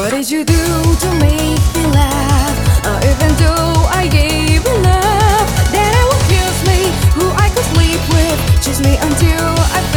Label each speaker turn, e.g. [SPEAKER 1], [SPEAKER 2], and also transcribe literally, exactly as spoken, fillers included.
[SPEAKER 1] What did you do to make me laugh? Uh, even though I gave you love, that I would kiss me, who I could sleep with, chase me until I